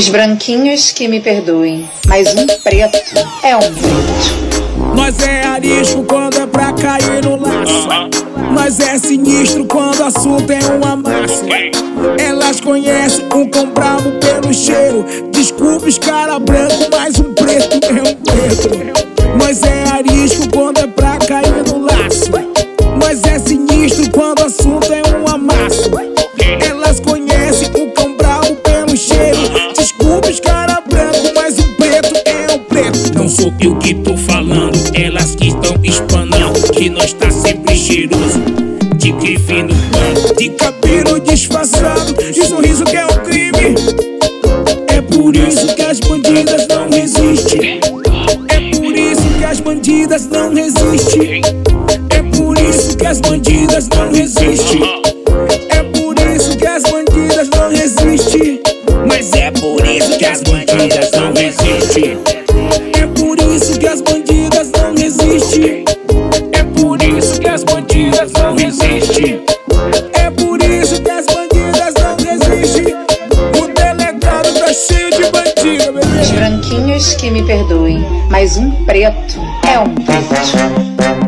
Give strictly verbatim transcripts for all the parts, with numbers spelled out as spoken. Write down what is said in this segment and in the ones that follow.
Os branquinhos que me perdoem, mas um preto é um preto. Nós é arisco quando é pra cair no laço. Nós é sinistro quando o assunto é um amasso. Elas conhecem um cão bravo pelo cheiro. Desculpa os cara branco, mas um preto é um preto. Nós é arisco quando é pra cair no laço. Nós é sinistro quando o assunto é um amasso. Elas conhecem um cão bravo pelo cheiro. Desculpa os cara branco, mas um preto é um preto. Não sou eu que tô falando, elas que estão espanando que nós tá sempre cheiroso de grife no pano, de cabelo disfarçado e sorriso que é um crime. É por isso que as bandidas não resistem. É por isso que as bandidas não resistem. É por isso que as bandidas não resistem. É por isso que as bandidas não resistem. Mas é por isso que as bandidas não resistem. É por isso que as bandidas não resistem. É por isso que as bandidas não resistem. É por isso que as bandidas não resistem. O delegado tá cheio de bandido, bebê. Os branquinhos que me perdoem, mas um preto é um preto.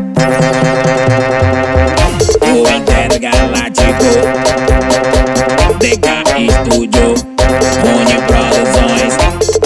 O Intergaláctico, D K Studio, Rune Produções.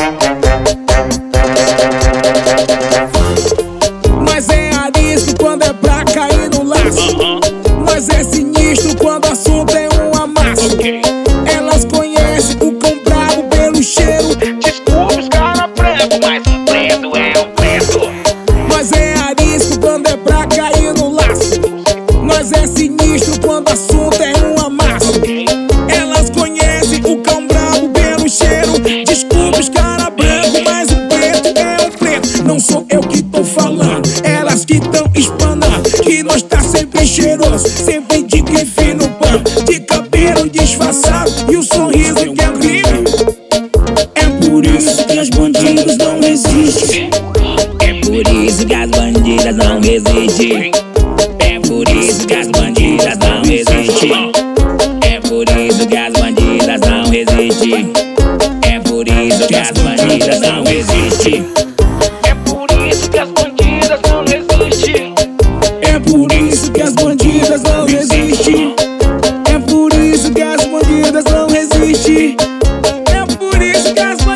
Nós é arisco quando é pra cair no laço. Nós é sinistro quando o assunto é um amasso. Elas conhecem o cão bravo pelo cheiro. Desculpa os cara branco, mas um preto é um preto. Nós é arisco quando é pra cair no laço. Nós é sinistro quando o assunto é um amasso. Elas conhecem o cão bravo pelo cheiro. Desculpa os cara branco, mas um preto é um preto. Não sou eu que tô falando, elas que tão espanando que nós tá sempre cheiroso, sempre de grife no pano, de cabelo disfarçado e o sorriso que é crime. É por isso que as bandidas não resistem. É por isso que as bandidas não resistem. É por isso que as bandidas não resistem. É por isso que as bandidas não resistem. É por isso que as bandidas não resistem. É por isso que as bandidas não resistem. É por isso que as bandidas não resistem. É por isso que as bandidas não resistem. É por isso que as